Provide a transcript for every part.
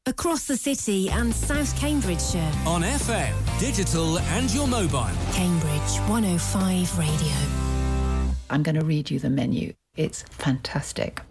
Across the city and South Cambridgeshire. On FM, digital and your mobile. Cambridge 105 Radio. I'm going to read you the menu. It's fantastic.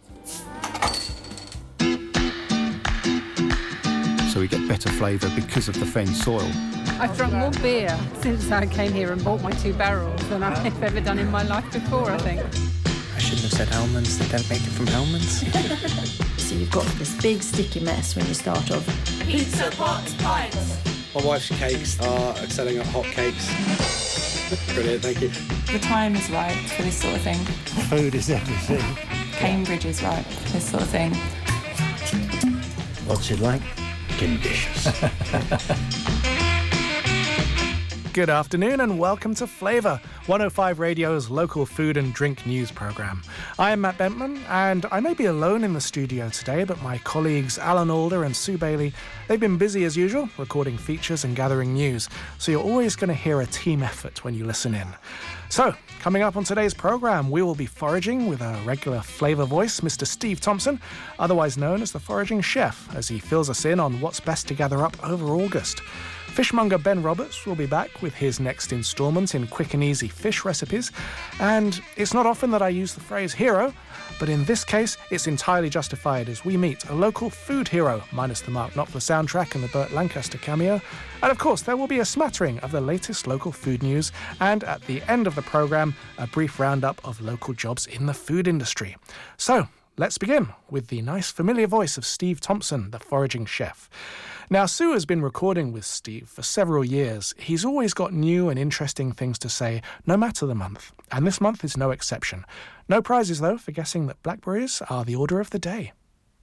So we get better flavour because of the fen soil. I've drunk more beer since I came here and bought my 2 barrels than I've ever done in my life before, I think. I shouldn't have said almonds. They don't make it from almonds. So you've got this big sticky mess when you start off. Pizza, pots, pints. My wife's cakes are excelling at hot cakes. Brilliant, thank you. The time is right for this sort of thing. Food is everything. Cambridge is right for this sort of thing. What's it like? Delicious. Good afternoon and welcome to Flavour, 105 Radio's local food and drink news programme. I am Matt Bentman and I may be alone in the studio today, but my colleagues Alan Alder and Sue Bailey, they've been busy as usual, recording features and gathering news, so you're always going to hear a team effort when you listen in. So, coming up on today's programme, we will be foraging with our regular Flavour voice, Mr. Steve Thompson, otherwise known as the Foraging Chef, as he fills us in on what's best to gather up over August. Fishmonger Ben Roberts will be back with his next instalment in quick and easy fish recipes, and it's not often that I use the phrase hero, but in this case it's entirely justified as we meet a local food hero, minus the Mark Knopfler soundtrack and the Burt Lancaster cameo, and of course there will be a smattering of the latest local food news, and at the end of the programme a brief roundup of local jobs in the food industry. So, let's begin with the nice familiar voice of Steve Thompson, the Foraging Chef. Now, Sue has been recording with Steve for several years. He's always got new and interesting things to say, no matter the month. And this month is no exception. No prizes, though, for guessing that blackberries are the order of the day.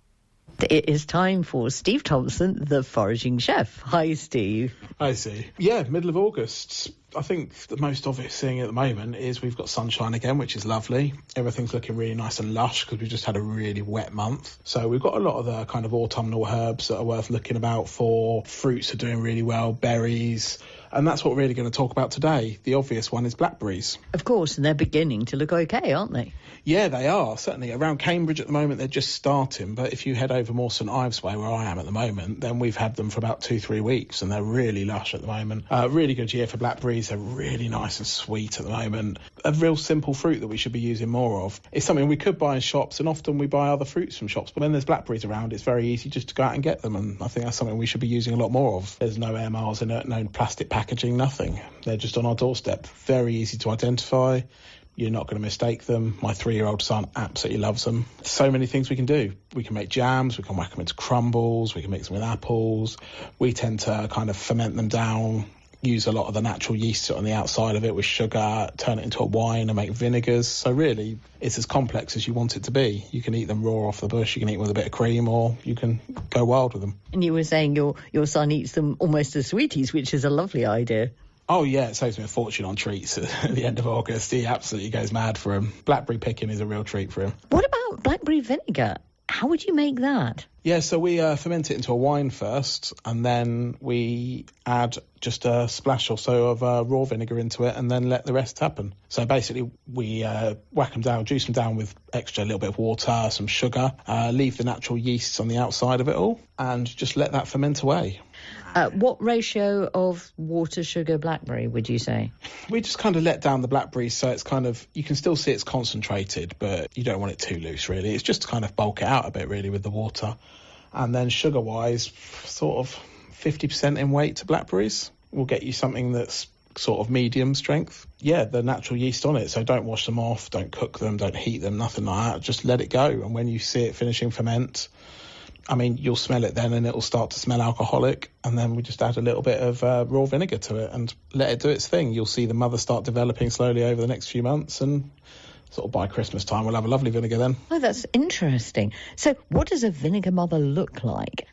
It is time for Steve Thompson, the Foraging Chef. Hi, Steve. Hi, Sue. Yeah, middle of August. I think the most obvious thing at the moment is we've got sunshine again, which is lovely. Everything's looking really nice and lush because we've just had a really wet month. So we've got a lot of the kind of autumnal herbs that are worth looking about for. Fruits are doing really well, berries. And that's what we're really going to talk about today. The obvious one is blackberries. Of course, and they're beginning to look okay, aren't they? Yeah, they are, certainly. Around Cambridge at the moment, they're just starting. But if you head over more St Ives way, where I am at the moment, then we've had them for about 2-3 weeks, and they're really lush at the moment. Really good year for blackberries. They're really nice and sweet at the moment. A real simple fruit that we should be using more of. It's something we could buy in shops, and often we buy other fruits from shops. But when there's blackberries around, it's very easy just to go out and get them, and I think that's something we should be using a lot more of. There's no air miles in it, no plastic packaging, nothing. They're just on our doorstep. Very easy to identify. You're not going to mistake them. My 3-year-old son absolutely loves them. So many things we can do. We can make jams, we can whack them into crumbles, we can mix them with apples. We tend to kind of ferment them down, use a lot of the natural yeast on the outside of it with sugar, turn it into a wine and make vinegars. So really, it's as complex as you want it to be. You can eat them raw off the bush, you can eat them with a bit of cream, or you can go wild with them. And you were saying your son eats them almost as sweeties, which is a lovely idea. Oh, yeah, it saves me a fortune on treats at the end of August. He absolutely goes mad for them. Blackberry picking is a real treat for him. What about blackberry vinegar? How would you make that? Yeah, so we ferment it into a wine first, and then we add just a splash or so of raw vinegar into it, and then let the rest happen. So basically, we whack them down, juice them down with a little bit of water, some sugar, leave the natural yeasts on the outside of it all, and just let that ferment away. What ratio of water, sugar, blackberry would you say? We just kind of let down the blackberries so it's kind of, you can still see it's concentrated, but you don't want it too loose, really. It's just to kind of bulk it out a bit, really, with the water. And then sugar-wise, sort of 50% in weight to blackberries will get you something that's sort of medium strength. Yeah, the natural yeast on it, so don't wash them off, don't cook them, don't heat them, nothing like that. Just let it go, and when you see it finishing ferment, I mean, you'll smell it then and it'll start to smell alcoholic, and then we just add a little bit of raw vinegar to it and let it do its thing. You'll see the mother start developing slowly over the next few months, and sort of by Christmas time we'll have a lovely vinegar then. Oh, that's interesting. So what does a vinegar mother look like?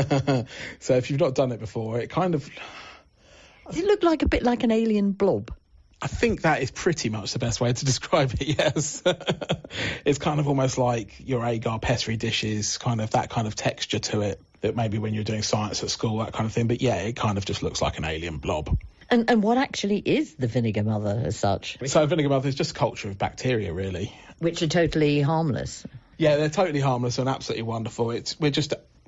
So if you've not done it before, it kind of... Does it look like a bit like an alien blob? I think that is pretty much the best way to describe it, yes. It's kind of almost like your agar pessary dishes, kind of that kind of texture to it, that maybe when you're doing science at school, that kind of thing. But yeah, it kind of just looks like an alien blob. And what actually is the vinegar mother as such? So vinegar mother is just a culture of bacteria, really. Which are totally harmless. Yeah, they're totally harmless and absolutely wonderful. We're just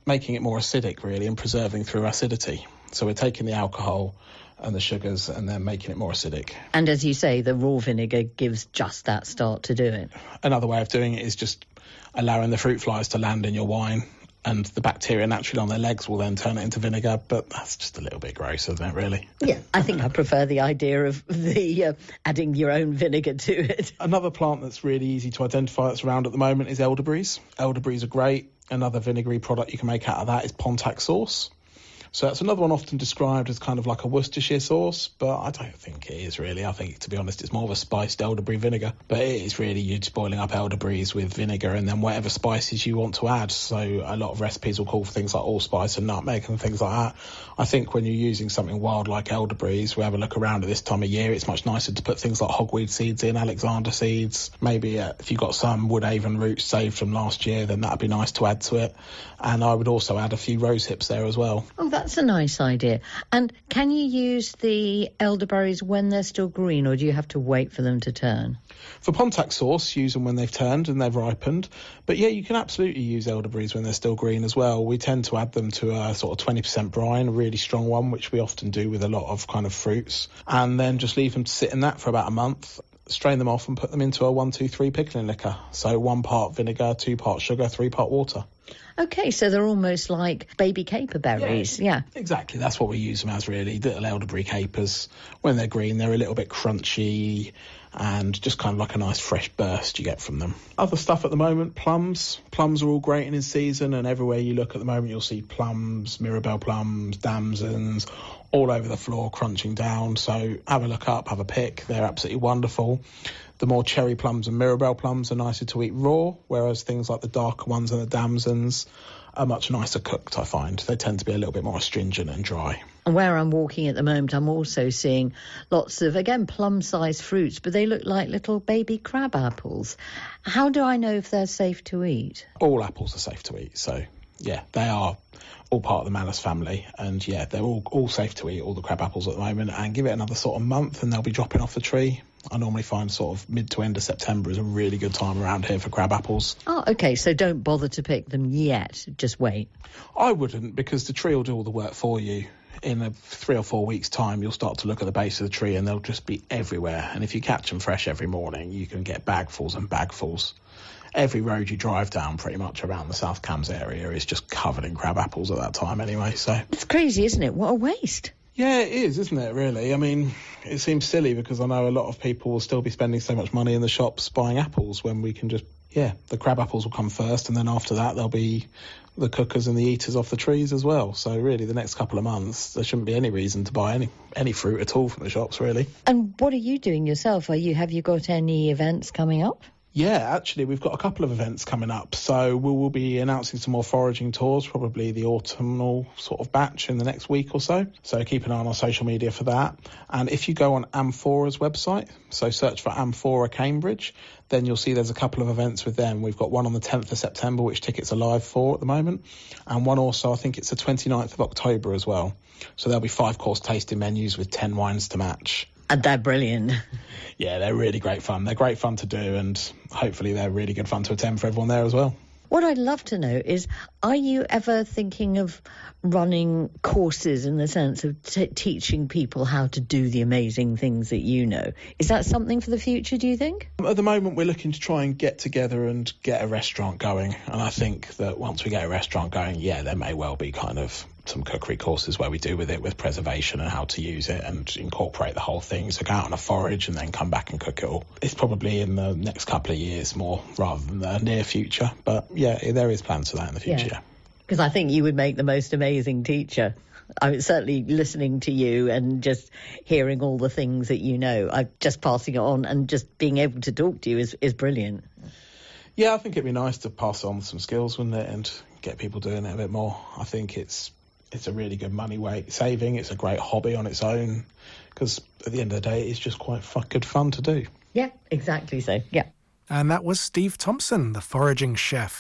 making it more acidic, really, and preserving through acidity. So we're taking the alcohol and the sugars and then making it more acidic. And as you say, the raw vinegar gives just that start to do it. Another way of doing it is just allowing the fruit flies to land in your wine, and the bacteria naturally on their legs will then turn it into vinegar, but that's just a little bit gross, isn't it, really? Yeah, I think I prefer the idea of the adding your own vinegar to it. Another plant that's really easy to identify that's around at the moment is elderberries. Elderberries are great. Another vinegary product you can make out of that is Pontac sauce. So that's another one often described as kind of like a Worcestershire sauce, but I don't think it is really. I think, to be honest, it's more of a spiced elderberry vinegar. But it is really you just boiling up elderberries with vinegar and then whatever spices you want to add. So a lot of recipes will call for things like allspice and nutmeg and things like that. I think when you're using something wild like elderberries, we have a look around at this time of year, it's much nicer to put things like hogweed seeds in, Alexander seeds. Maybe if you've got some Woodhaven roots saved from last year, then that'd be nice to add to it. And I would also add a few rose hips there as well. Oh, that's a nice idea. And can you use the elderberries when they're still green, or do you have to wait for them to turn? For Pontac sauce, use them when they've turned and they've ripened. But yeah, you can absolutely use elderberries when they're still green as well. We tend to add them to a sort of 20% brine, a really strong one, which we often do with a lot of kind of fruits. And then just leave them to sit in that for about a month. Strain them off and put them into a 1-2-3 pickling liquor. So 1 part vinegar, 2 part sugar, 3 part water. Okay, so they're almost like baby caper berries, yeah. Exactly, that's what we use them as, really. Little elderberry capers. When they're green, they're a little bit crunchy and just kind of like a nice fresh burst you get from them. Other stuff at the moment, plums. Plums are all great and in season, and everywhere you look at the moment you'll see plums, Mirabelle plums, damsons, all over the floor crunching down. So have a look up, have a pick. They're absolutely wonderful. The more cherry plums and Mirabelle plums are nicer to eat raw, whereas things like the darker ones and the damsons are much nicer cooked, I find. They tend to be a little bit more astringent and dry. And where I'm walking at the moment, I'm also seeing lots of, again, plum-sized fruits, but they look like little baby crab apples. How do I know if they're safe to eat? All apples are safe to eat, so yeah, they are all part of the Malus family, and yeah, they're all safe to eat, all the crab apples at the moment, and give it another sort of month and they'll be dropping off the tree. I normally find sort of mid to end of September is a really good time around here for crab apples. Oh, OK, so don't bother to pick them yet, just wait. I wouldn't, because the tree will do all the work for you. In 3 or 4 weeks' time, you'll start to look at the base of the tree and they'll just be everywhere. And if you catch them fresh every morning, you can get bagfuls and bagfuls. Every road you drive down pretty much around the South Cambs area is just covered in crab apples at that time anyway, so... It's crazy, isn't it? What a waste. Yeah, it is, isn't it, really? I mean, it seems silly because I know a lot of people will still be spending so much money in the shops buying apples when we can just... Yeah, the crab apples will come first, and then after that there'll be the cookers and the eaters off the trees as well. So really, the next couple of months, there shouldn't be any reason to buy any fruit at all from the shops, really. And what are you doing yourself? Have you got any events coming up? Yeah, actually, we've got a couple of events coming up. So we will be announcing some more foraging tours, probably the autumnal sort of batch in the next week or so. So keep an eye on our social media for that. And if you go on Amphora's website, so search for Amphora Cambridge, then you'll see there's a couple of events with them. We've got one on the 10th of September, which tickets are live for at the moment. And one also, I think it's the 29th of October as well. So there'll be 5-course tasting menus with 10 wines to match. And they're brilliant. Yeah, they're really great fun. They're great fun to do, and hopefully they're really good fun to attend for everyone there as well. What I'd love to know is, are you ever thinking of running courses in the sense of teaching people how to do the amazing things that you know? Is that something for the future, do you think? At the moment, we're looking to try and get together and get a restaurant going. And I think that once we get a restaurant going, yeah, there may well be kind of some cookery courses where we do with preservation and how to use it and incorporate the whole thing. So go out on a forage and then come back and cook it all. It's probably in the next couple of years more rather than the near future. But yeah, there is plans for that in the future. Yeah. Because I think you would make the most amazing teacher. I mean, certainly listening to you and just hearing all the things that you know, just passing it on and just being able to talk to you is brilliant. Yeah, I think it'd be nice to pass on some skills, wouldn't it, and get people doing it a bit more. I think it's a really good money saving. It's a great hobby on its own because at the end of the day, it's just quite good fun to do. Yeah, exactly so. Yeah. And that was Steve Thompson, the foraging chef.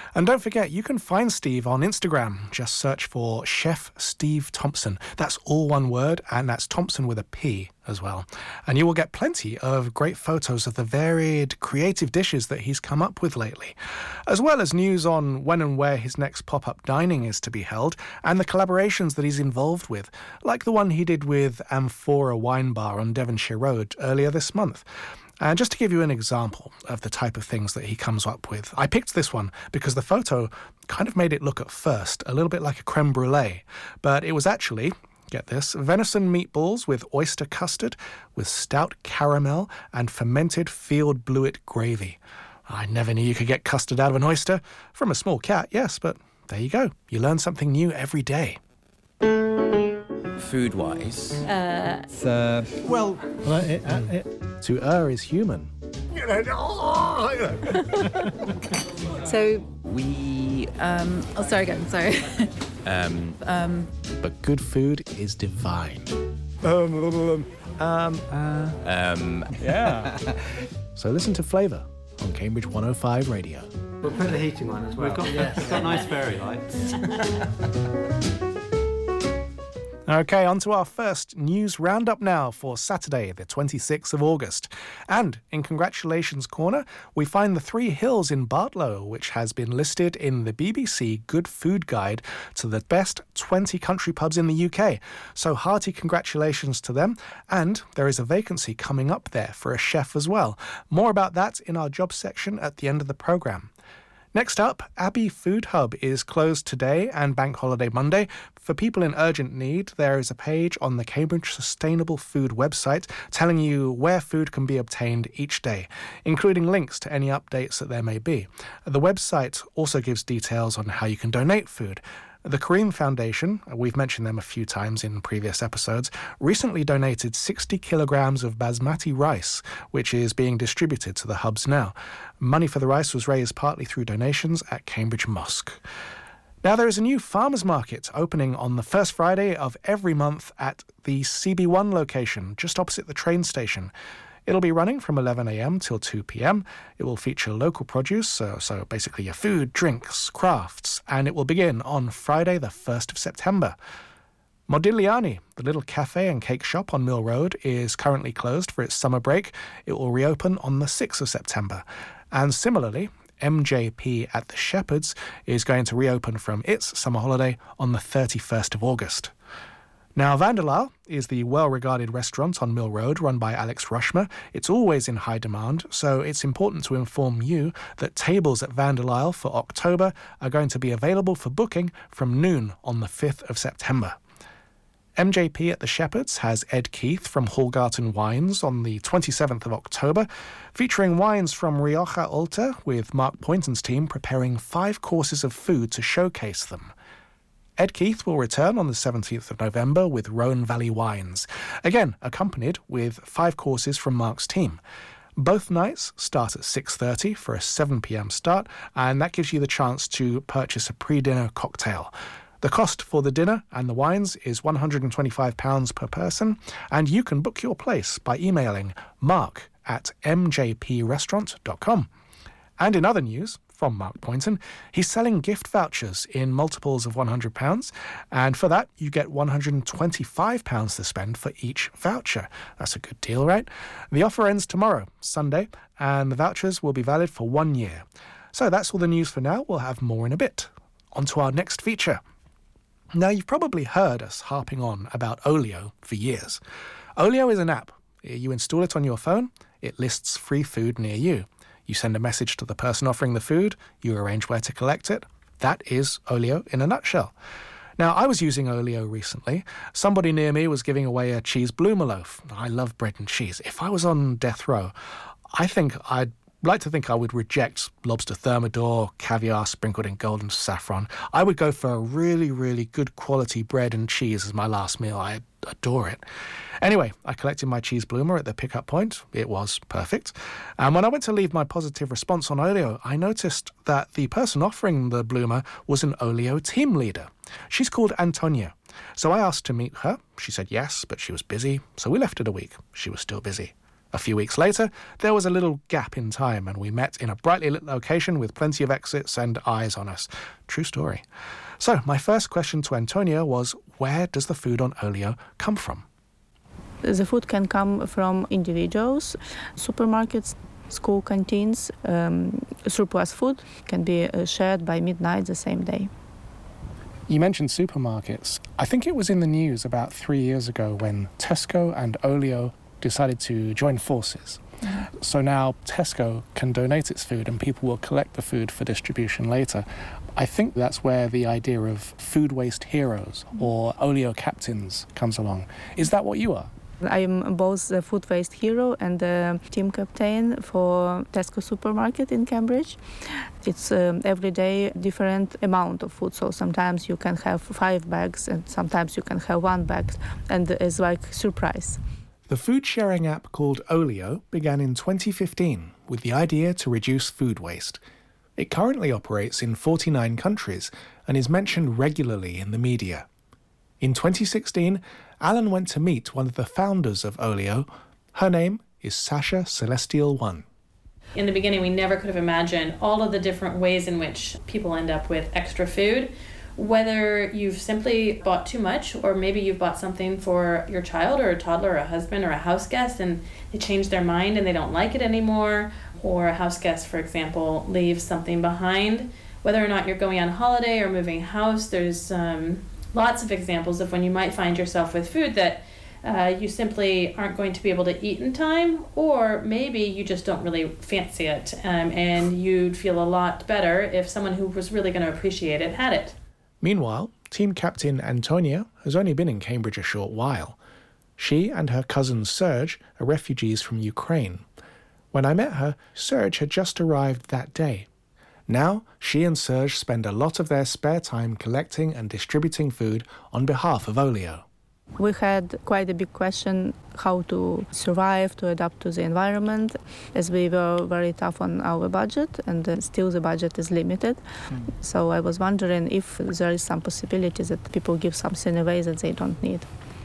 And don't forget, you can find Steve on Instagram. Just search for Chef Steve Thompson. That's all one word, and that's Thompson with a P as well. And you will get plenty of great photos of the varied creative dishes that he's come up with lately, as well as news on when and where his next pop-up dining is to be held, and the collaborations that he's involved with, like the one he did with Amphora Wine Bar on Devonshire Road earlier this month. And just to give you an example of the type of things that he comes up with, I picked this one because the photo kind of made it look at first a little bit like a creme brulee, but it was actually, get this, venison meatballs with oyster custard, with stout caramel and fermented field bluet gravy. I never knew you could get custard out of an oyster. From a small cat, yes, but there you go. You learn something new every day. Food-wise? To is human. So we sorry again, sorry. But good food is divine. Yeah. So listen to Flavour on Cambridge 105 Radio. We'll put the heating on as well. We've got nice fairy lights. Okay, on to our first news roundup now for Saturday, the 26th of August. And in Congratulations Corner, we find the Three Hills in Bartlow, which has been listed in the BBC Good Food Guide to the best 20 country pubs in the UK. So hearty congratulations to them. And there is a vacancy coming up there for a chef as well. More about that in our jobs section at the end of the programme. Next up, Abbey Food Hub is closed today and Bank Holiday Monday. For people in urgent need, there is a page on the Cambridge Sustainable Food website telling you where food can be obtained each day, including links to any updates that there may be. The website also gives details on how you can donate food. The Kareem Foundation, we've mentioned them a few times in previous episodes, recently donated 60 kilograms of basmati rice, which is being distributed to the hubs now. Money for the rice was raised partly through donations at Cambridge Mosque. Now, there is a new farmers market opening on the first Friday of every month at the CB1 location, just opposite the train station. It'll be running from 11 a.m. till 2 p.m. It will feature local produce, so basically your food, drinks, crafts, and it will begin on Friday the 1st of September. Modigliani, the little cafe and cake shop on Mill Road, is currently closed for its summer break. It will reopen on the 6th of September. And similarly, MJP at the Shepherds is going to reopen from its summer holiday on the 31st of August. Now, Vanderlyle is the well-regarded restaurant on Mill Road run by Alex Rushmer. It's always in high demand, so it's important to inform you that tables at Vanderlyle for October are going to be available for booking from noon on the 5th of September. MJP at the Shepherds has Ed Keith from Hallgarten Wines on the 27th of October, featuring wines from Rioja Alta with Mark Poynton's team preparing 5 courses of food to showcase them. Ed Keith will return on the 17th of November with Rhone Valley Wines, again accompanied with 5 courses from Mark's team. Both nights start at 6:30 for a 7 p.m. start, and that gives you the chance to purchase a pre-dinner cocktail. The cost for the dinner and the wines is £125 per person, and you can book your place by emailing mark@mjprestaurant.com. And in other news, from Mark Poynton, he's selling gift vouchers in multiples of £100, and for that you get £125 to spend for each voucher. That's a good deal, right? The offer ends tomorrow, Sunday, and the vouchers will be valid for 1 year. So that's all the news for now. We'll have more in a bit. On to our next feature. Now, you've probably heard us harping on about Olio for years. Olio is an app. You install it on your phone, it lists free food near you. You send a message to the person offering the food, you arrange where to collect it. That is Olio in a nutshell. Now, I was using Olio recently. Somebody near me was giving away a cheese bloomer loaf. I love bread and cheese. If I was on death row, I'd like to think I would reject lobster thermidor, caviar sprinkled in golden saffron. I would go for a really, really good quality bread and cheese as my last meal. I adore it. Anyway, I collected my cheese bloomer at the pickup point. It was perfect. And when I went to leave my positive response on Olio, I noticed that the person offering the bloomer was an Olio team leader. She's called Antonia. So I asked to meet her. She said yes, but she was busy. So we left it a week. She was still busy. A few weeks later, there was a little gap in time and we met in a brightly lit location with plenty of exits and eyes on us. True story. So my first question to Antonia was, where does the food on Olio come from? The food can come from individuals, supermarkets, school canteens. Surplus food can be shared by midnight the same day. You mentioned supermarkets. I think it was in the news about 3 years ago when Tesco and Olio decided to join forces. So now Tesco can donate its food and people will collect the food for distribution later. I think that's where the idea of food waste heroes or Olio captains comes along. Is that what you are? I am both the food waste hero and the team captain for Tesco supermarket in Cambridge. It's every day different amount of food, so sometimes you can have 5 bags and sometimes you can have 1 bag, and it's like surprise. The food sharing app called Olio began in 2015 with the idea to reduce food waste. It currently operates in 49 countries and is mentioned regularly in the media. In 2016, Alan went to meet one of the founders of Olio. Her name is Sasha Celestial One. In the beginning, we never could have imagined all of the different ways in which people end up with extra food. Whether you've simply bought too much, or maybe you've bought something for your child or a toddler or a husband or a house guest and they change their mind and they don't like it anymore, or a house guest, for example, leaves something behind. Whether or not you're going on holiday or moving house, there's lots of examples of when you might find yourself with food that you simply aren't going to be able to eat in time, or maybe you just don't really fancy it, and you'd feel a lot better if someone who was really going to appreciate it had it. Meanwhile, team captain Antonia has only been in Cambridge a short while. She and her cousin Serge are refugees from Ukraine. When I met her, Serge had just arrived that day. Now, she and Serge spend a lot of their spare time collecting and distributing food on behalf of Olio. We had quite a big question how to survive, to adapt to the environment, as we were very tough on our budget, and still the budget is limited. So I was wondering if there is some possibility that people give something away that they don't need.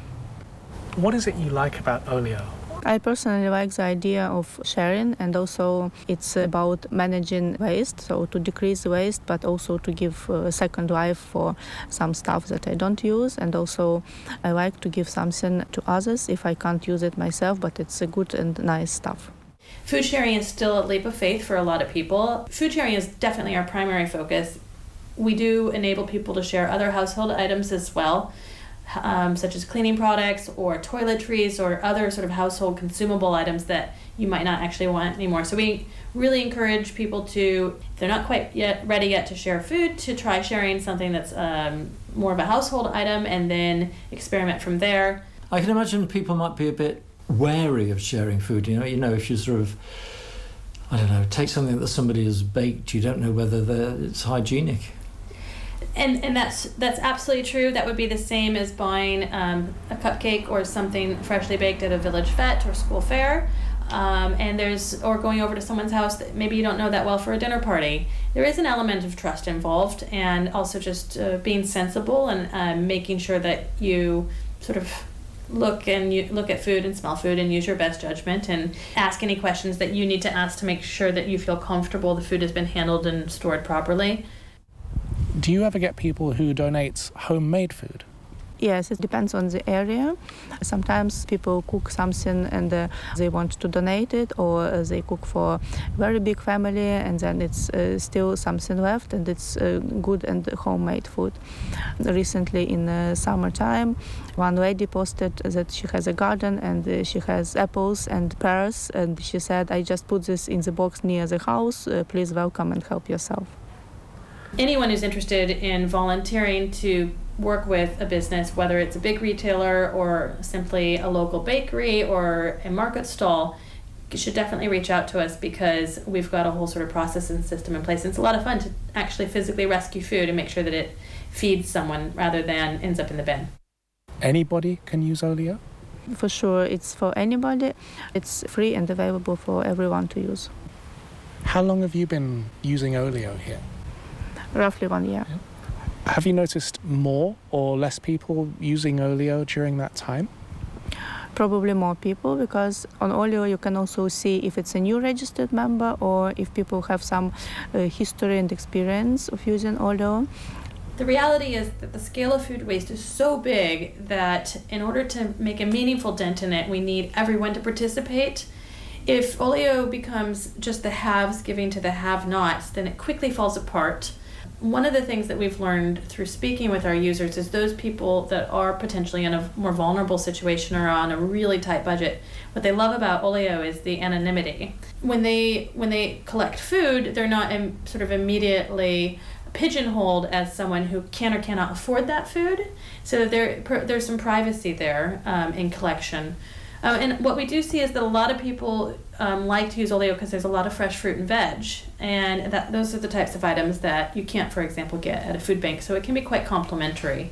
What is it you like about Olio? I personally like the idea of sharing, and also it's about managing waste, so to decrease waste, but also to give a second life for some stuff that I don't use. And also I like to give something to others if I can't use it myself, but it's a good and nice stuff. Food sharing is still a leap of faith for a lot of people. Food sharing is definitely our primary focus. We do enable people to share other household items as well, such as cleaning products or toiletries or other sort of household consumable items that you might not actually want anymore. So we really encourage people to, if they're not quite ready yet to share food, to try sharing something that's more of a household item and then experiment from there. I can imagine people might be a bit wary of sharing food. You know, if you sort of, I don't know, take something that somebody has baked, you don't know whether it's hygienic. And that's absolutely true. That would be the same as buying a cupcake or something freshly baked at a village fete or school fair. Or going over to someone's house that maybe you don't know that well for a dinner party. There is an element of trust involved, and also just being sensible and making sure that you sort of look at food and smell food and use your best judgment and ask any questions that you need to ask to make sure that you feel comfortable the food has been handled and stored properly. Do you ever get people who donate homemade food? Yes, it depends on the area. Sometimes people cook something and they want to donate it, or they cook for a very big family and then it's still something left and it's good and homemade food. Recently in summertime, one lady posted that she has a garden and she has apples and pears, and she said, I just put this in the box near the house, please welcome and help yourself. Anyone who's interested in volunteering to work with a business, whether it's a big retailer or simply a local bakery or a market stall, should definitely reach out to us, because we've got a whole sort of process and system in place. And it's a lot of fun to actually physically rescue food and make sure that it feeds someone rather than ends up in the bin. Anybody can use Olio? For sure, it's for anybody. It's free and available for everyone to use. How long have you been using Olio here? Roughly 1 year. Yeah. Have you noticed more or less people using Olio during that time? probably more people, because on Olio you can also see if it's a new registered member or if people have some history and experience of using Olio. The reality is that the scale of food waste is so big that in order to make a meaningful dent in it, we need everyone to participate. If Olio becomes just the haves giving to the have-nots, then it quickly falls apart. One of the things that we've learned through speaking with our users is those people that are potentially in a more vulnerable situation or on a really tight budget, what they love about Olio is the anonymity. When they collect food, they're not sort of immediately pigeonholed as someone who can or cannot afford that food. So there's some privacy there in collection. And what we do see is that a lot of people like to use Olio because there's a lot of fresh fruit and veg, and those are the types of items that you can't, for example, get at a food bank, so it can be quite complementary.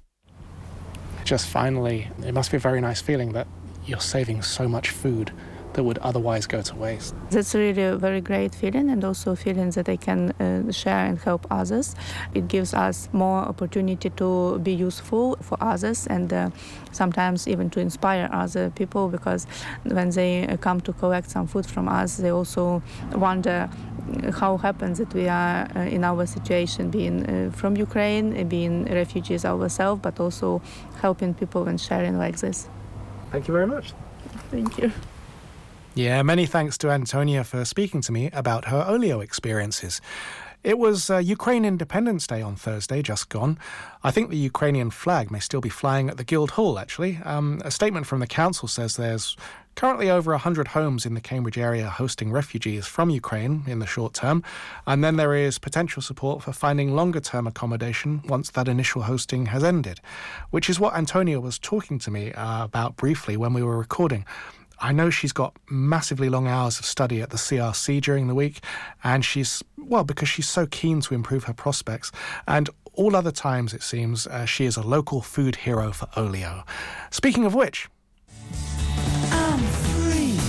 Just finally, it must be a very nice feeling that you're saving so much food that would otherwise go to waste. That's really a very great feeling, and also a feeling that I can share and help others. It gives us more opportunity to be useful for others, and sometimes even to inspire other people, because when they come to collect some food from us, they also wonder how it happens that we are in our situation, being from Ukraine, being refugees ourselves, but also helping people and sharing like this. Thank you very much. Thank you. Yeah, many thanks to Antonia for speaking to me about her Olio experiences. It was Ukraine Independence Day on Thursday, just gone. I think the Ukrainian flag may still be flying at the Guildhall, actually. A statement from the council says there's currently over 100 homes in the Cambridge area hosting refugees from Ukraine in the short term, and then there is potential support for finding longer-term accommodation once that initial hosting has ended, which is what Antonia was talking to me about briefly when we were recording. I know she's got massively long hours of study at the CRC during the week, and because she's so keen to improve her prospects, and all other times, it seems, she is a local food hero for Olio. Speaking of which... I'm free.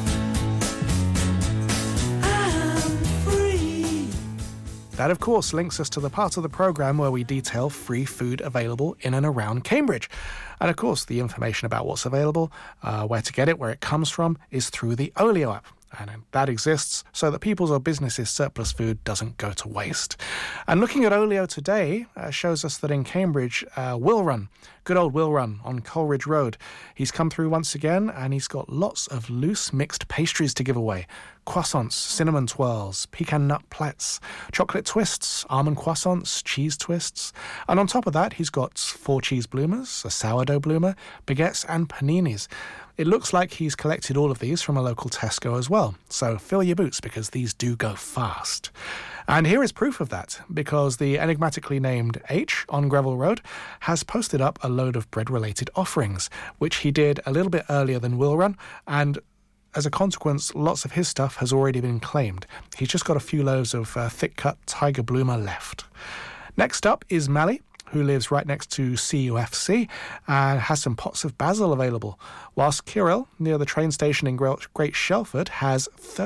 I'm free. That, of course, links us to the part of the programme where we detail free food available in and around Cambridge. And, of course, the information about what's available, where to get it, where it comes from, is through the Olio app. And that exists so that people's or businesses' surplus food doesn't go to waste. And looking at Olio today shows us that in Cambridge, Will Run, good old Will Run on Coleridge Road, he's come through once again, and he's got lots of loose mixed pastries to give away. Croissants, cinnamon twirls, pecan nut plats, chocolate twists, almond croissants, cheese twists. And on top of that, he's got 4 cheese bloomers, a sourdough bloomer, baguettes and paninis. It looks like he's collected all of these from a local Tesco as well. So fill your boots, because these do go fast. And here is proof of that, because the enigmatically named H on Greville Road has posted up a load of bread-related offerings, which he did a little bit earlier than Will Run, and as a consequence, lots of his stuff has already been claimed. He's just got a few loaves of thick-cut Tiger Bloomer left. Next up is Mally, who lives right next to CUFC and has some pots of basil available, whilst Kirill, near the train station in Great Shelford, has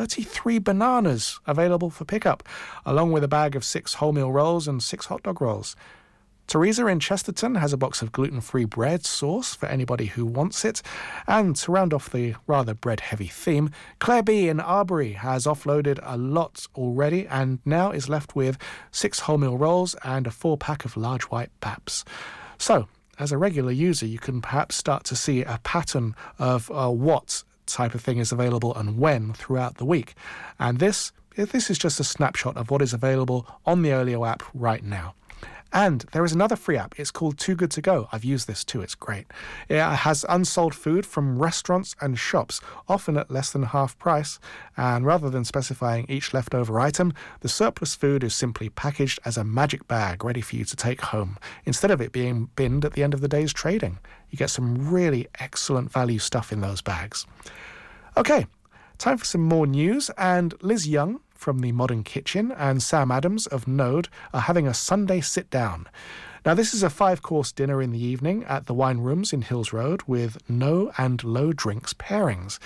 33 bananas available for pickup, along with a bag of 6 wholemeal rolls and 6 hot dog rolls. Teresa in Chesterton has a box of gluten-free bread sauce for anybody who wants it. And to round off the rather bread-heavy theme, Claire B in Arbury has offloaded a lot already and now is left with 6 wholemeal rolls and a 4-pack of large white paps. So, as a regular user, you can perhaps start to see a pattern of what type of thing is available and when throughout the week. And this is just a snapshot of what is available on the Olio app right now. And there is another free app. It's called Too Good To Go. I've used this too. It's great. It has unsold food from restaurants and shops, often at less than half price. And rather than specifying each leftover item, the surplus food is simply packaged as a magic bag ready for you to take home, instead of it being binned at the end of the day's trading. You get some really excellent value stuff in those bags. Okay, time for some more news. And Liz Young from the Modern Kitchen and Sam Adams of Node are having a Sunday sit-down. Now, this is a 5-course dinner in the evening at the Wine Rooms in Hills Road with no and low drinks pairings.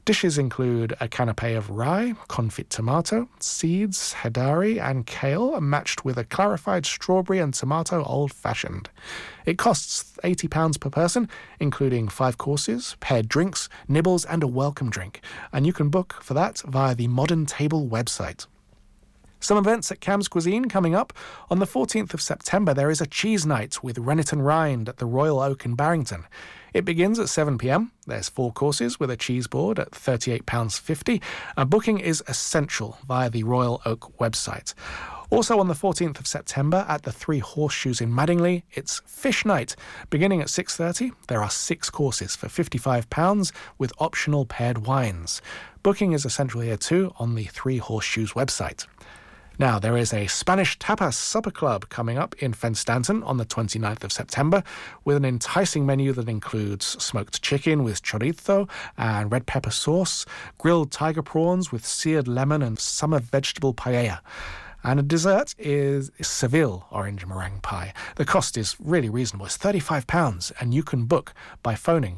Dishes include a canapé of rye, confit tomato, seeds, hedari and kale, matched with a clarified strawberry and tomato old-fashioned. It costs £80 per person, including 5 courses, paired drinks, nibbles and a welcome drink, and you can book for that via the Modern Table website. Some events at Cam's Cuisine coming up. On the 14th of September, there is a cheese night with rennet and rind at the Royal Oak in Barrington. It begins at 7 p.m. There's 4 courses with a cheese board at £38.50. Booking is essential via the Royal Oak website. Also on the 14th of September at the Three Horseshoes in Madingley, it's Fish Night. Beginning at 6:30, there are 6 courses for £55 with optional paired wines. Booking is essential here too on the Three Horseshoes website. Now, there is a Spanish tapas supper club coming up in Fenstanton on the 29th of September with an enticing menu that includes smoked chicken with chorizo and red pepper sauce, grilled tiger prawns with seared lemon and summer vegetable paella. And a dessert is Seville orange meringue pie. The cost is really reasonable. It's £35 and you can book by phoning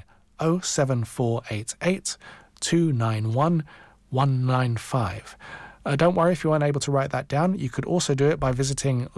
07488 291 195. Don't worry if you're unable to write that down. You could also do it by visiting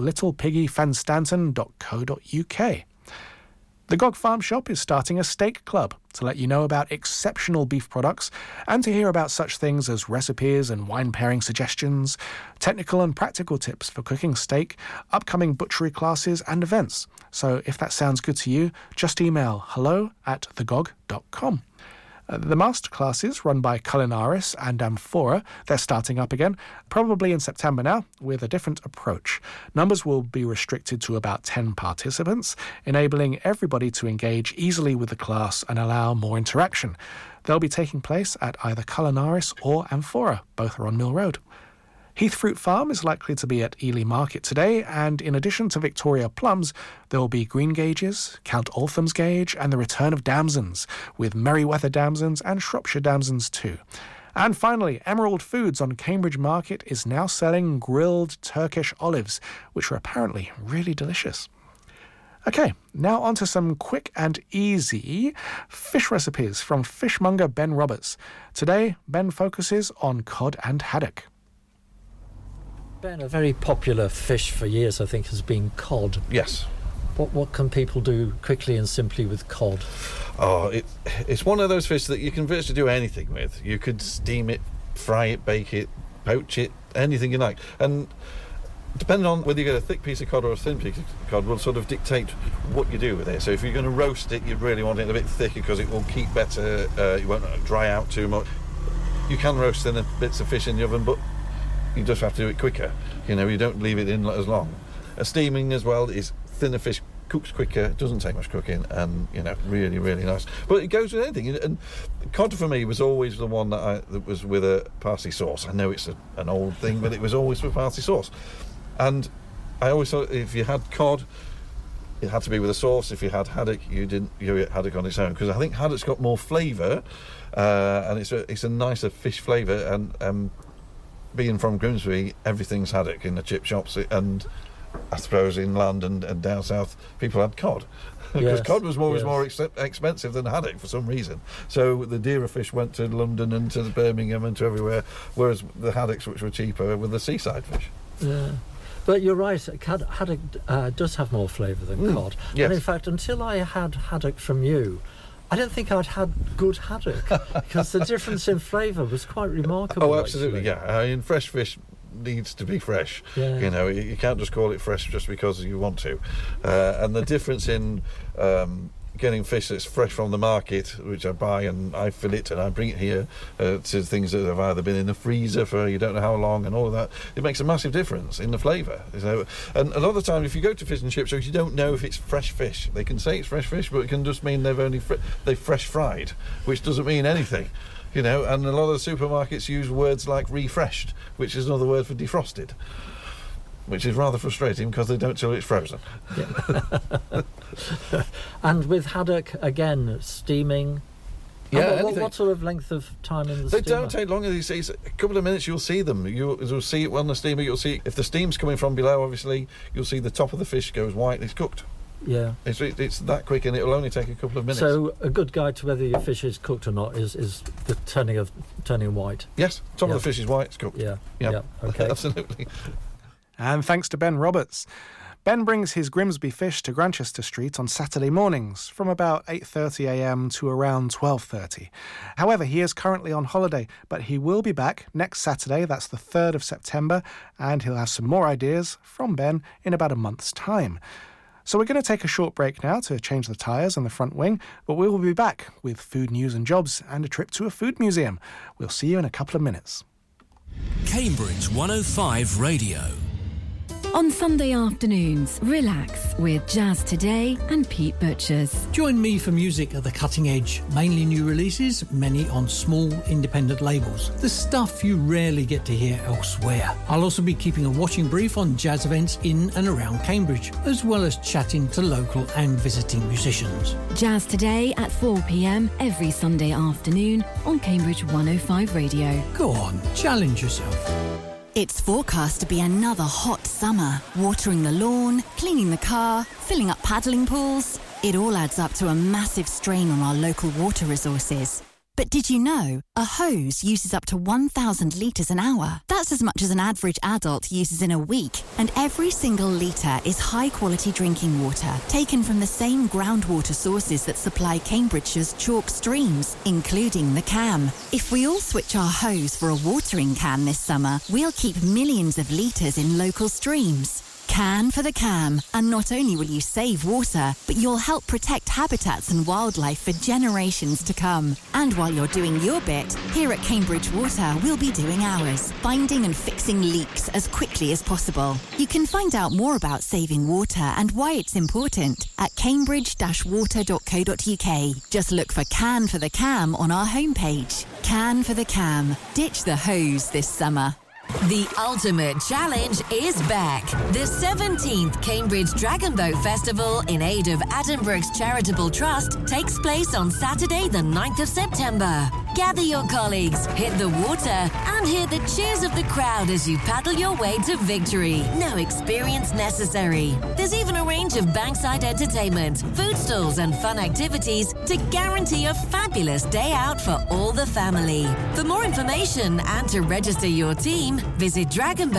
littlepiggyfanstanton.co.uk. The Gog Farm Shop is starting a steak club to let you know about exceptional beef products and to hear about such things as recipes and wine pairing suggestions, technical and practical tips for cooking steak, upcoming butchery classes and events. So if that sounds good to you, just email hello@thegog.com. The masterclasses run by Culinaris and Amphora, they're starting up again, probably in September now, with a different approach. Numbers will be restricted to about 10 participants, enabling everybody to engage easily with the class and allow more interaction. They'll be taking place at either Culinaris or Amphora, both are on Mill Road. Heathfruit Farm is likely to be at Ely Market today, and in addition to Victoria plums, there will be green gages, Count Altham's gauge, and the return of damsons, with Merryweather damsons and Shropshire damsons too. And finally, Emerald Foods on Cambridge Market is now selling grilled Turkish olives, which are apparently really delicious. Okay, now on to some quick and easy fish recipes from fishmonger Ben Roberts. Today, Ben focuses on cod and haddock. Ben, a very popular fish for years, I think, has been cod. Yes. What can people do quickly and simply with cod? Oh, it's one of those fish that you can virtually do anything with. You could steam it, fry it, bake it, poach it, anything you like. And depending on whether you get a thick piece of cod or a thin piece of cod will sort of dictate what you do with it. So if you're going to roast it, you really want it a bit thicker because it will keep better, it won't dry out too much. You can roast thinner bits of fish in the oven, but you just have to do it quicker. You know, you don't leave it in as long. Steaming as well is thinner fish cooks quicker, it doesn't take much cooking, and you know, really, really nice. But it goes with anything. And cod for me was always the one that was with a parsley sauce. I know it's an old thing, but it was always with parsley sauce. And I always thought if you had cod, it had to be with a sauce. If you had haddock, you had haddock on its own, because I think haddock's got more flavour, and it's a nicer fish flavour. And being from Grimsby, everything's haddock in the chip shops, and I suppose inland and down south people had cod, because cod was always more expensive than haddock for some reason. So the dearer fish went to London and to Birmingham and to everywhere, whereas the haddocks, which were cheaper, were the seaside fish. Yeah. But you're right, haddock does have more flavour than cod. Yes. And in fact, until I had haddock from you, I don't think I'd had good haddock, because the difference in flavour was quite remarkable. Oh, absolutely, actually. Yeah. I mean, fresh fish needs to be fresh. Yeah. You know, you can't just call it fresh just because you want to. And the difference in getting fish that's fresh from the market, which I buy and I fillet and I bring it here, to things that have either been in the freezer for you don't know how long and all of that, it makes a massive difference in the flavour. So, and a lot of the time, if you go to fish and chip shops, you don't know if it's fresh fish. They can say it's fresh fish, but it can just mean they've fresh fried, which doesn't mean anything. You know, and a lot of the supermarkets use words like refreshed, which is another word for defrosted, which is rather frustrating because they don't tell you it's frozen. Yeah. And with haddock, again, steaming. Yeah. What sort of length of time in the steamer? They don't take long. These days. A couple of minutes, you'll see them. You'll see it on the steamer. You'll see if the steam's coming from below. Obviously, you'll see the top of the fish goes white. It's cooked. Yeah. It's that quick, and it'll only take a couple of minutes. So a good guide to whether your fish is cooked or not is the turning white. Yes, top of the fish is white, it's cooked. Yeah. Okay. Absolutely. And thanks to Ben Roberts. Ben brings his Grimsby fish to Grantchester Street on Saturday mornings from about 8:30 a.m. to around 12:30. However, he is currently on holiday, but he will be back next Saturday, that's the 3rd of September, and he'll have some more ideas from Ben in about a month's time. So we're going to take a short break now to change the tyres on the front wing, but we will be back with food news and jobs and a trip to a food museum. We'll see you in a couple of minutes. Cambridge 105 Radio. On Sunday afternoons, relax with Jazz Today and Pete Butchers. Join me for music at the cutting edge, mainly new releases, many on small independent labels. The stuff you rarely get to hear elsewhere. I'll also be keeping a watching brief on jazz events in and around Cambridge, as well as chatting to local and visiting musicians. Jazz Today at 4 p.m. every Sunday afternoon on Cambridge 105 Radio. Go on, challenge yourself. It's forecast to be another hot summer. Watering the lawn, cleaning the car, filling up paddling pools. It all adds up to a massive strain on our local water resources. But did you know a hose uses up to 1,000 litres an hour? That's as much as an average adult uses in a week. And every single litre is high-quality drinking water, taken from the same groundwater sources that supply Cambridgeshire's chalk streams, including the Cam. If we all switch our hose for a watering can this summer, we'll keep millions of litres in local streams. Can for the Cam, and not only will you save water, but you'll help protect habitats and wildlife for generations to come. And while you're doing your bit, here at Cambridge Water, we'll be doing ours, finding and fixing leaks as quickly as possible. You can find out more about saving water and why it's important at cambridge-water.co.uk. Just look for Can for the Cam on our homepage. Can for the Cam. Ditch the hose this summer. The ultimate challenge is back. The 17th Cambridge Dragon Boat Festival in aid of Addenbrookes Charitable Trust takes place on Saturday the 9th of September. Gather your colleagues, hit the water, and hear the cheers of the crowd as you paddle your way to victory. No experience necessary. There's even a range of bankside entertainment, food stalls and fun activities to guarantee a fabulous day out for all the family. For more information and to register your team, visit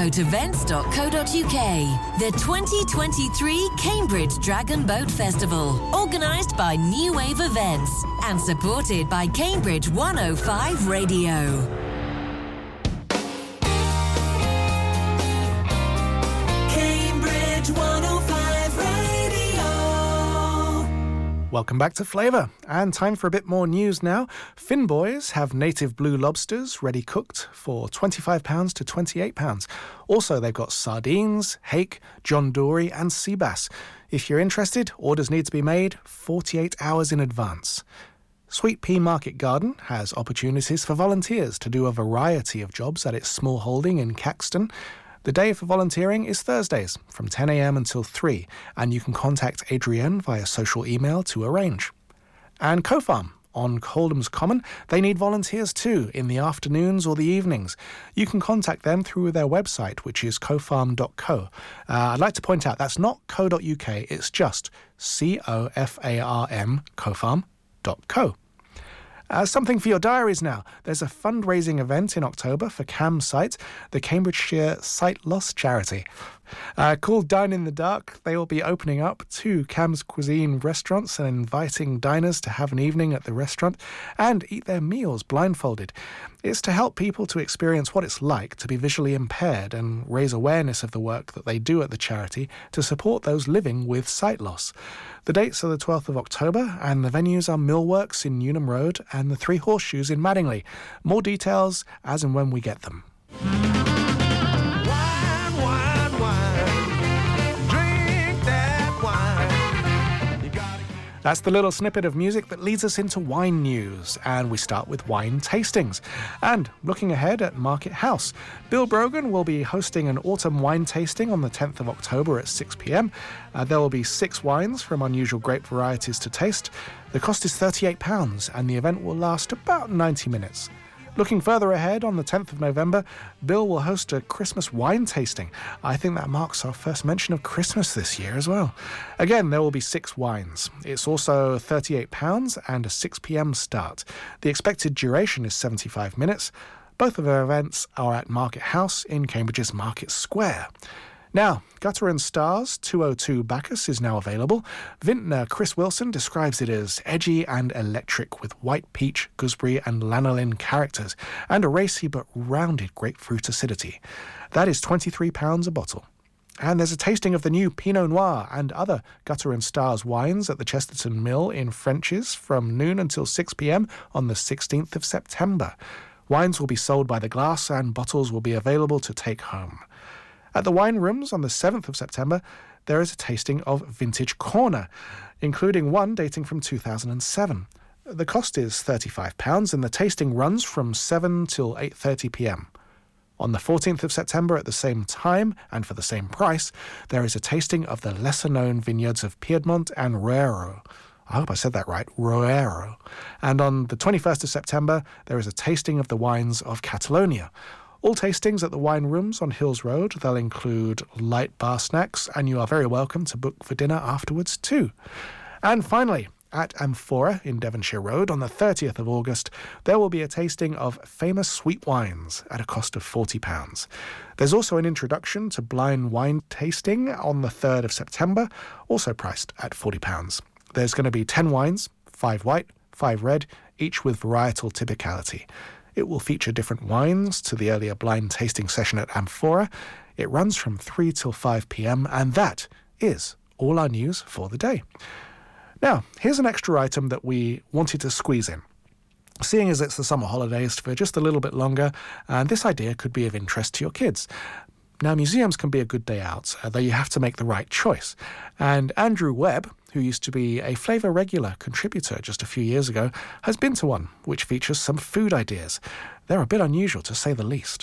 dragonboatevents.co.uk. The 2023 Cambridge Dragon Boat Festival, organised by New Wave Events and supported by Cambridge 105 Radio. Cambridge 105 Radio. Welcome back to Flavour, and time for a bit more news now. Finn Boys have native blue lobsters ready cooked for £25 to £28. Also, they've got sardines, hake, John Dory and sea bass. If you're interested, orders need to be made 48 hours in advance. Sweet Pea Market Garden has opportunities for volunteers to do a variety of jobs at its small holding in Caxton. The day for volunteering is Thursdays from 10 a.m. until 3, and you can contact Adrienne via social email to arrange. And Co-Farm on Coldham's Common, they need volunteers too in the afternoons or the evenings. You can contact them through their website, which is cofarm.co. I'd like to point out that's not co.uk, it's just COFARM, cofarm.co. Something for your diaries now. There's a fundraising event in October for CAM Sight, the Cambridgeshire Sight Loss Charity. Called Dine in the Dark, they will be opening up 2 Cam's Cuisine restaurants and inviting diners to have an evening at the restaurant and eat their meals blindfolded. It's to help people to experience what it's like to be visually impaired and raise awareness of the work that they do at the charity to support those living with sight loss. The dates are the 12th of October and the venues are Millworks in Newnham Road and the Three Horseshoes in Madingley. More details as and when we get them. That's the little snippet of music that leads us into wine news, and we start with wine tastings. And looking ahead at Market House, Bill Brogan will be hosting an autumn wine tasting on the 10th of October at 6 p.m. There will be 6 wines from unusual grape varieties to taste. The cost is £38 and the event will last about 90 minutes. Looking further ahead, on the 10th of November, Bill will host a Christmas wine tasting. I think that marks our first mention of Christmas this year as well. Again, there will be 6 wines. It's also £38 and a 6 p.m. start. The expected duration is 75 minutes. Both of our events are at Market House in Cambridge's Market Square. Now, Gutter and Stars 202 Bacchus is now available. Vintner Chris Wilson describes it as edgy and electric with white peach, gooseberry and lanolin characters and a racy but rounded grapefruit acidity. That is £23 a bottle. And there's a tasting of the new Pinot Noir and other Gutter and Stars wines at the Chesterton Mill in French's from noon until 6 p.m. on the 16th of September. Wines will be sold by the glass and bottles will be available to take home. At the Wine Rooms on the 7th of September, there is a tasting of Vintage Corner, including one dating from 2007. The cost is £35 and the tasting runs from 7 till 8:30 p.m. On the 14th of September at the same time and for the same price, there is a tasting of the lesser-known vineyards of Piedmont and Roero. I hope I said that right, Roero. And on the 21st of September, there is a tasting of the wines of Catalonia. All tastings at the Wine Rooms on Hills Road. They'll include light bar snacks, and you are very welcome to book for dinner afterwards too. And finally, at Amphora in Devonshire Road on the 30th of August, there will be a tasting of famous sweet wines at a cost of £40. There's also an introduction to blind wine tasting on the 3rd of September, also priced at £40. There's going to be 10 wines, 5 white, 5 red, each with varietal typicality. It will feature different wines to the earlier blind tasting session at Amphora. It runs from 3 till 5 p.m. and that is all our news for the day. Now, here's an extra item that we wanted to squeeze in. Seeing as it's the summer holidays for just a little bit longer, and this idea could be of interest to your kids. Now, museums can be a good day out, though you have to make the right choice. And Andrew Webb, who used to be a Flavour regular contributor just a few years ago, has been to one, which features some food ideas. They're a bit unusual, to say the least.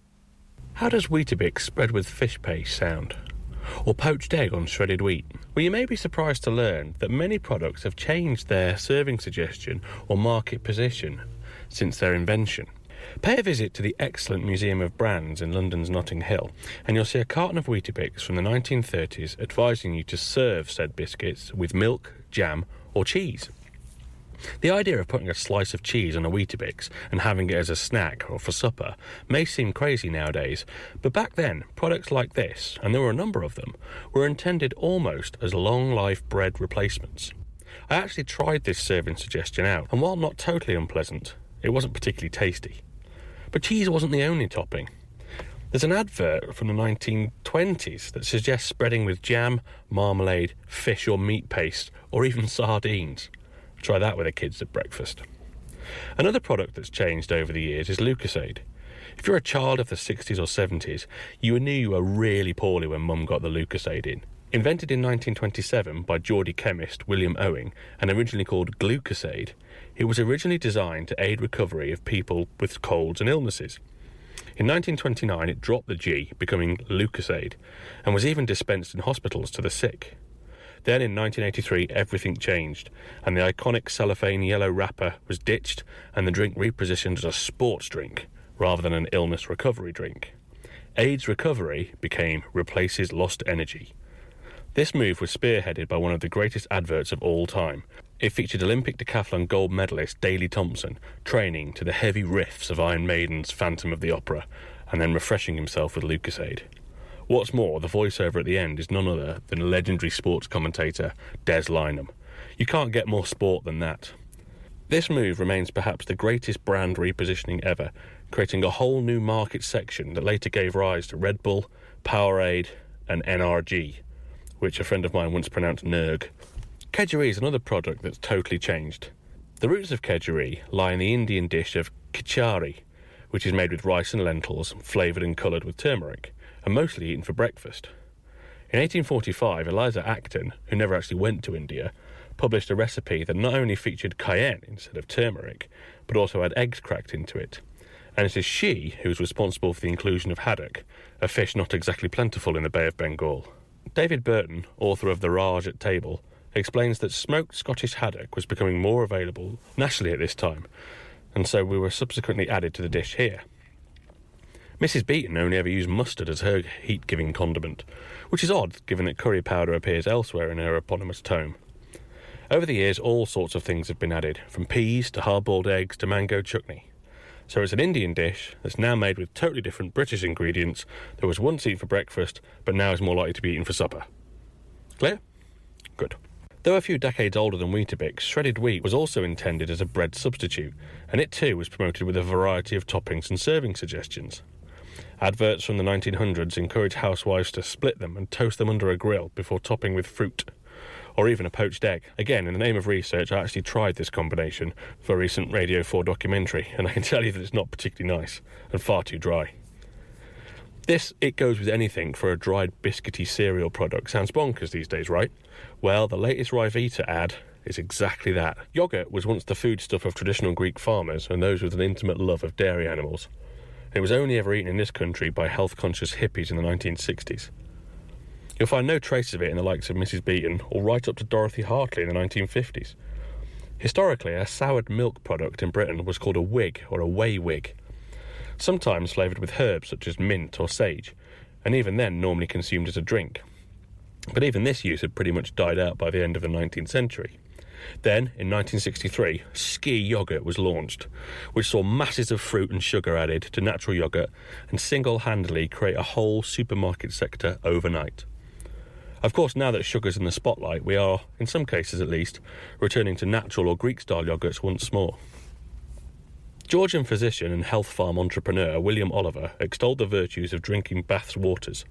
How does Weetabix spread with fish paste sound? Or poached egg on shredded wheat? Well, you may be surprised to learn that many products have changed their serving suggestion or market position since their invention. Pay a visit to the excellent Museum of Brands in London's Notting Hill, and you'll see a carton of Weetabix from the 1930s advising you to serve said biscuits with milk, jam or cheese. The idea of putting a slice of cheese on a Weetabix and having it as a snack or for supper may seem crazy nowadays, but back then, products like this, and there were a number of them, were intended almost as long-life bread replacements. I actually tried this serving suggestion out, and while not totally unpleasant, it wasn't particularly tasty. But cheese wasn't the only topping. There's an advert from the 1920s that suggests spreading with jam, marmalade, fish or meat paste, or even sardines. Try that with the kids at breakfast. Another product that's changed over the years is Lucozade. If you're a child of the 60s or 70s, you knew you were really poorly when Mum got the Lucozade in. Invented in 1927 by Geordie chemist William Owing and originally called Glucosade, it was originally designed to aid recovery of people with colds and illnesses. In 1929 it dropped the G, becoming Lucozade, and was even dispensed in hospitals to the sick. Then in 1983 everything changed, and the iconic cellophane yellow wrapper was ditched and the drink repositioned as a sports drink rather than an illness recovery drink. AIDS recovery became replaces lost energy. This move was spearheaded by one of the greatest adverts of all time. It featured Olympic decathlon gold medalist Daley Thompson training to the heavy riffs of Iron Maiden's Phantom of the Opera and then refreshing himself with Lucozade. What's more, the voiceover at the end is none other than legendary sports commentator Des Lynam. You can't get more sport than that. This move remains perhaps the greatest brand repositioning ever, creating a whole new market section that later gave rise to Red Bull, Powerade and NRG, which a friend of mine once pronounced Nerg. Kedgeree is another product that's totally changed. The roots of kedgeree lie in the Indian dish of khichdi, which is made with rice and lentils, flavoured and coloured with turmeric, and mostly eaten for breakfast. In 1845, Eliza Acton, who never actually went to India, published a recipe that not only featured cayenne instead of turmeric, but also had eggs cracked into it. And it is she who is responsible for the inclusion of haddock, a fish not exactly plentiful in the Bay of Bengal. David Burton, author of The Raj at Table, explains that smoked Scottish haddock was becoming more available nationally at this time, and so we were subsequently added to the dish here. Mrs. Beaton only ever used mustard as her heat-giving condiment, which is odd given that curry powder appears elsewhere in her eponymous tome. Over the years, all sorts of things have been added, from peas to hard-boiled eggs to mango chutney. So it's an Indian dish that's now made with totally different British ingredients that was once eaten for breakfast, but now is more likely to be eaten for supper. Clear? Good. Though a few decades older than Weetabix, shredded wheat was also intended as a bread substitute, and it too was promoted with a variety of toppings and serving suggestions. Adverts from the 1900s encouraged housewives to split them and toast them under a grill before topping with fruit, or even a poached egg. Again, in the name of research, I actually tried this combination for a recent Radio 4 documentary, and I can tell you that it's not particularly nice and far too dry. This, it goes with anything for a dried biscuity cereal product. Sounds bonkers these days, right? Well, the latest Ryvita ad is exactly that. Yoghurt was once the foodstuff of traditional Greek farmers and those with an intimate love of dairy animals. It was only ever eaten in this country by health-conscious hippies in the 1960s. You'll find no trace of it in the likes of Mrs. Beaton or right up to Dorothy Hartley in the 1950s. Historically, a soured milk product in Britain was called a wig or a whey wig, sometimes flavoured with herbs such as mint or sage, and even then normally consumed as a drink. But even this use had pretty much died out by the end of the 19th century. Then, in 1963, Ski Yoghurt was launched, which saw masses of fruit and sugar added to natural yoghurt and single-handedly create a whole supermarket sector overnight. Of course, now that sugar's in the spotlight, we are, in some cases at least, returning to natural or Greek-style yoghurts once more. Georgian physician and health farm entrepreneur William Oliver extolled the virtues of drinking Bath's waters.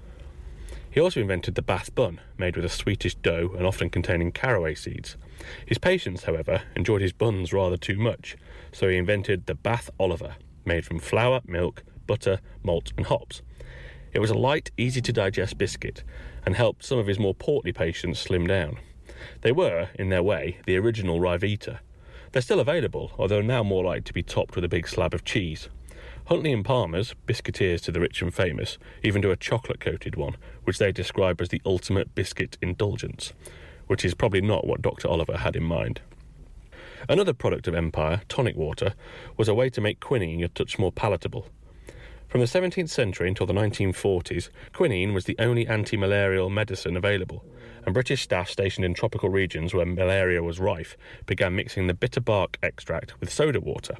He also invented the Bath bun, made with a sweetish dough and often containing caraway seeds. His patients, however, enjoyed his buns rather too much, so he invented the Bath Oliver, made from flour, milk, butter, malt and hops. It was a light, easy-to-digest biscuit and helped some of his more portly patients slim down. They were, in their way, the original Ryvita. They're still available, although now more likely to be topped with a big slab of cheese. Huntley & Palmer's, biscuiteers to the rich and famous, even do a chocolate-coated one, which they describe as the ultimate biscuit indulgence, which is probably not what Dr. Oliver had in mind. Another product of Empire, tonic water, was a way to make quinine a touch more palatable. From the 17th century until the 1940s, quinine was the only anti-malarial medicine available, and British staff stationed in tropical regions where malaria was rife began mixing the bitter bark extract with soda water.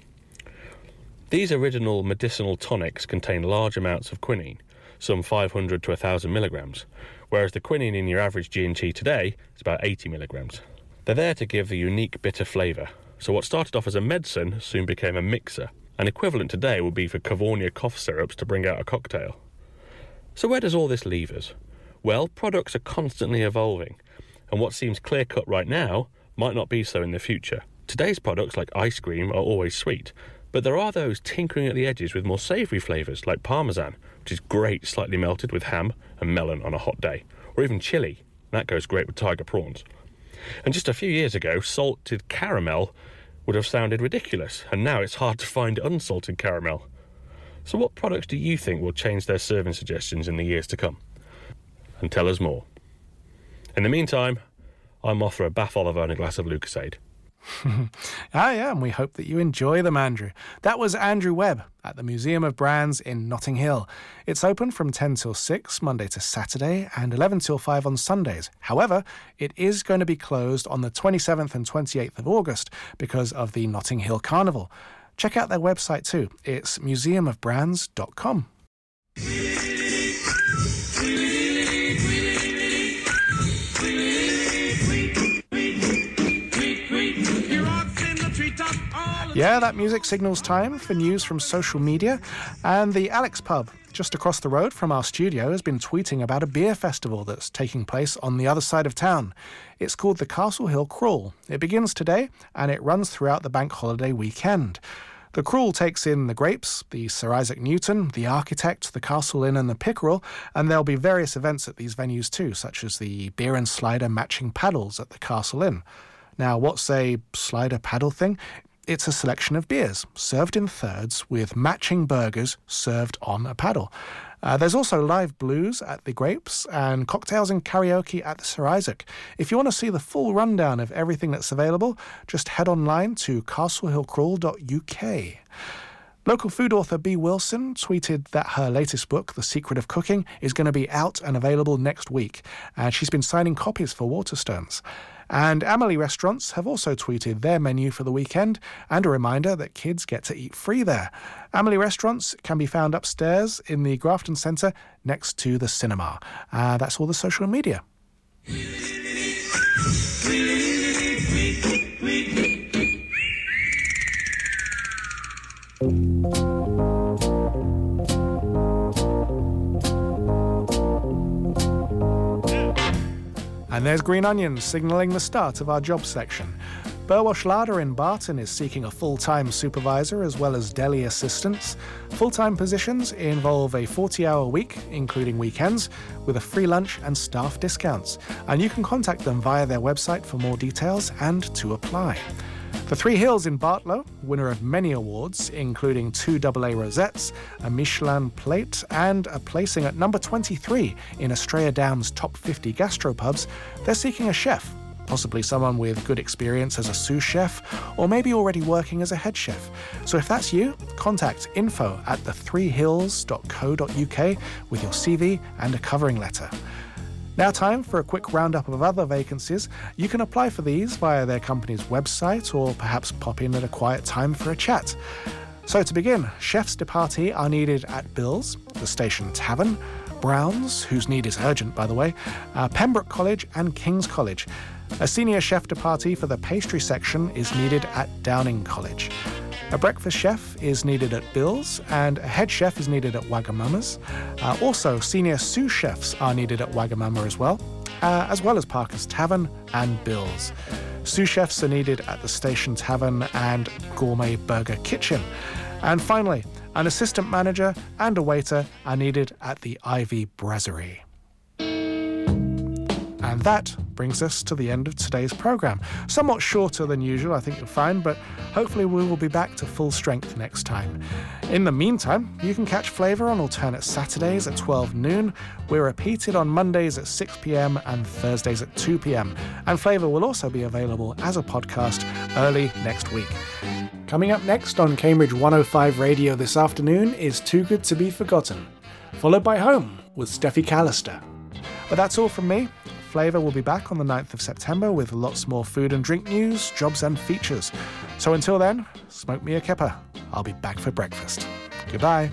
These original medicinal tonics contain large amounts of quinine, some 500 to 1,000 milligrams, whereas the quinine in your average G&T today is about 80 milligrams. They're there to give the unique bitter flavour, so what started off as a medicine soon became a mixer. An equivalent today would be for Cavonia cough syrups to bring out a cocktail. So where does all this leave us? Well, products are constantly evolving, and what seems clear-cut right now might not be so in the future. Today's products like ice cream are always sweet, but there are those tinkering at the edges with more savoury flavours like parmesan, which is great slightly melted with ham and melon on a hot day, or even chilli, that goes great with tiger prawns. And just a few years ago, salted caramel would have sounded ridiculous, and now it's hard to find unsalted caramel. So what products do you think will change their serving suggestions in the years to come? And tell us more. In the meantime, I'm off for a Bath Oliver and a glass of Lucozade. Yeah, and we hope that you enjoy them, Andrew. That was Andrew Webb at the Museum of Brands in Notting Hill. It's open from 10 till 6, Monday to Saturday, and 11 till 5 on Sundays. However, it is going to be closed on the 27th and 28th of August because of the Notting Hill Carnival. Check out their website too. It's museumofbrands.com. Yeah, that music signals time for news from social media. And the Alex Pub, just across the road from our studio, has been tweeting about a beer festival that's taking place on the other side of town. It's called the Castle Hill Crawl. It begins today and it runs throughout the bank holiday weekend. The crawl takes in the Grapes, the Sir Isaac Newton, the Architect, the Castle Inn and the Pickerel, and there'll be various events at these venues too, such as the beer and slider matching paddles at the Castle Inn. Now, what's a slider paddle thing? it's a selection of beers served in thirds with matching burgers served on a paddle. There's also live blues at the Grapes and cocktails and karaoke at the Sir Isaac. If you want to see the full rundown of everything that's available, just head online to castlehillcrawl.uk. Local food author Bea Wilson tweeted that her latest book, The Secret of Cooking, is going to be out and available next week, and she's been signing copies for Waterstones. And Amelie Restaurants have also tweeted their menu for the weekend and a reminder that kids get to eat free there. Amelie Restaurants can be found upstairs in the Grafton Centre next to the cinema. That's all the social media. And there's Green Onions signalling the start of our job section. Burwash Larder in Barton is seeking a full-time supervisor as well as deli assistants. Full-time positions involve a 40-hour week, including weekends, with a free lunch and staff discounts. And you can contact them via their website for more details and to apply. The Three Hills in Bartlow, winner of many awards, including 2 AA rosettes, a Michelin plate, and a placing at number 23 in Estrella Downs' top 50 gastropubs, they're seeking a chef, possibly someone with good experience as a sous chef, or maybe already working as a head chef. So if that's you, contact info@the3hills.co.uk with your CV and a covering letter. Now time for a quick roundup of other vacancies. You can apply for these via their company's website or perhaps pop in at a quiet time for a chat. So to begin, chefs de partie are needed at Bill's, the Station Tavern, Brown's, whose need is urgent by the way, Pembroke College and King's College. A senior chef de partie for the pastry section is needed at Downing College. A breakfast chef is needed at Bill's and a head chef is needed at Wagamama's. Also, senior sous chefs are needed at Wagamama as well as Parker's Tavern and Bill's. Sous chefs are needed at the Station Tavern and Gourmet Burger Kitchen. And finally, an assistant manager and a waiter are needed at the Ivy Brasserie. And that brings us to the end of today's programme. Somewhat shorter than usual, I think you'll find, but hopefully we will be back to full strength next time. In the meantime, you can catch Flavour on alternate Saturdays at 12 noon. We're repeated on Mondays at 6 p.m. and Thursdays at 2 p.m. And Flavour will also be available as a podcast early next week. Coming up next on Cambridge 105 Radio this afternoon is Too Good to Be Forgotten, followed by Home with Steffi Callister. But that's all from me. Flavour will be back on the 9th of September with lots more food and drink news, jobs and features. So until then, smoke me a kipper. I'll be back for breakfast. Goodbye.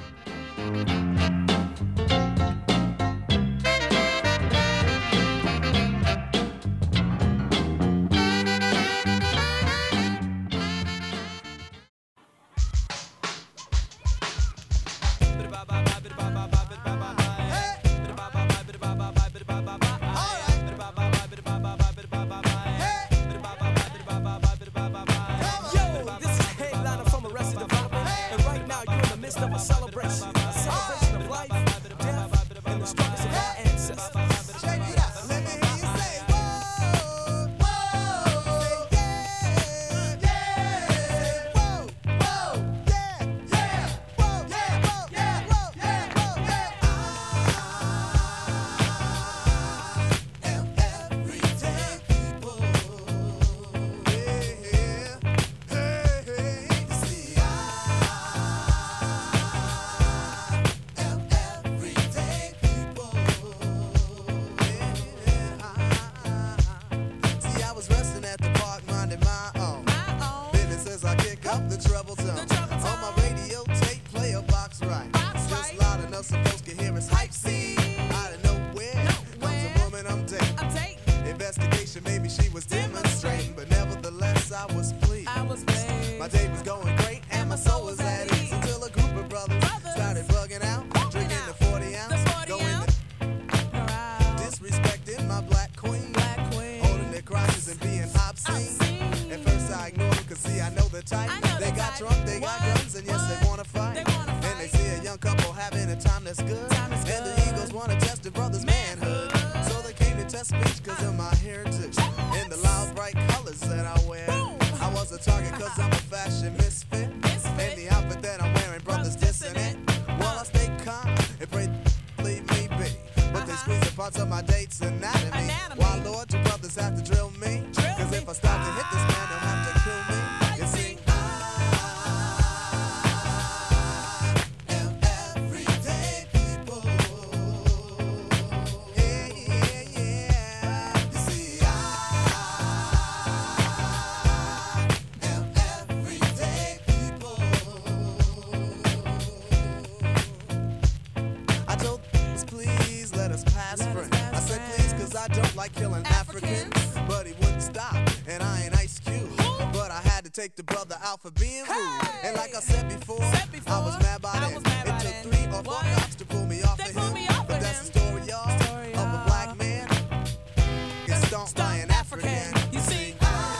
Cause I'm a fat fashion misfit. And the outfit that I'm wearing, brothers dissing it. Well, I stay calm and pray leave me be. But they squeeze the parts of my date's anatomy. Why, Lord, you brothers have to drill me? Cause if I start to hit this man, they'll have to kill me. You see, I don't like killing Africans, but he wouldn't stop, and I ain't Ice Cube. But I had to take the brother out for being rude. And like I said before, I was mad by then. It took 3 or 4 cops to pull me off of him. But that's the story, y'all, of a black man gets stomped by an African. You see,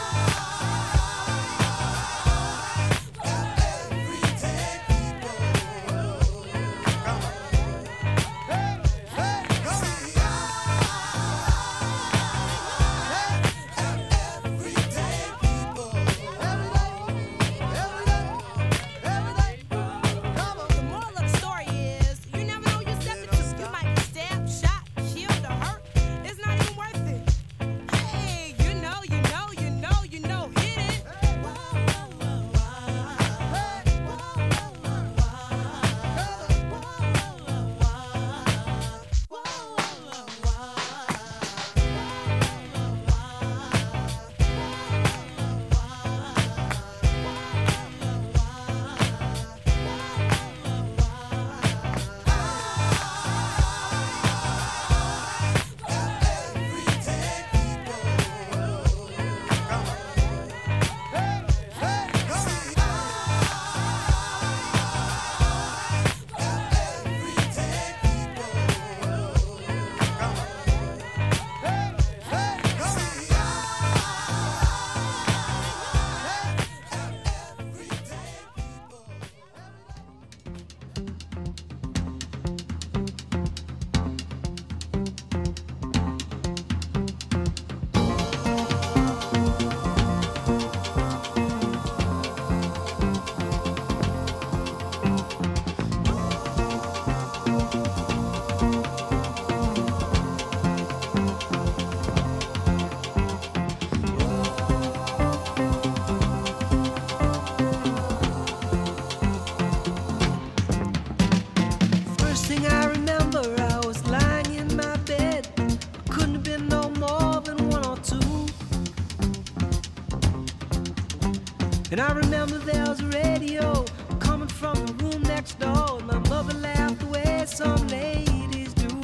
And I remember there was a radio coming from the room next door. And my mother laughed the way some ladies do.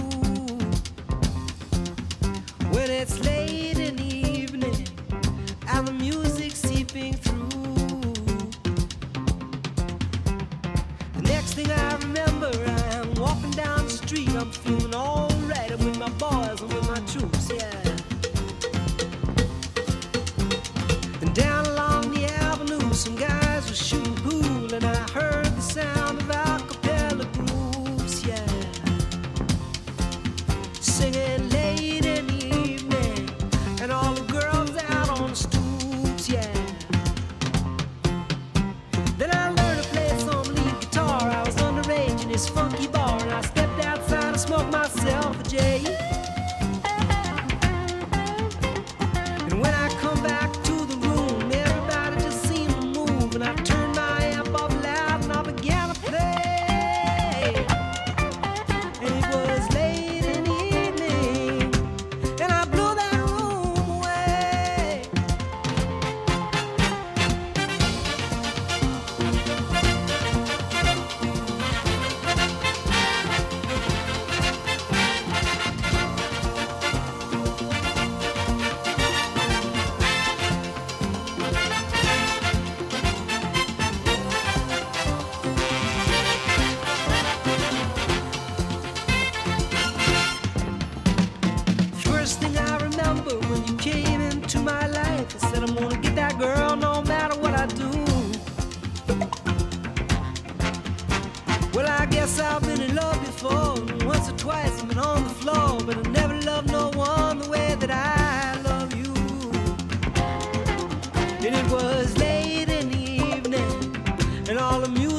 When it's late in the evening and the music's seeping through. The next thing I remember, I'm walking down the street. I'm feeling all right. I'm with my boys, I'm with my troops, yeah. And down along the avenue, some guys were shooting pool, and I heard the sound of a cappella groups, yeah. Singing late in the evening, and all the girls out on the stoops, yeah. Then I learned to play some lead guitar. I was underage in this funky bar, and I stepped outside to smoke my all the music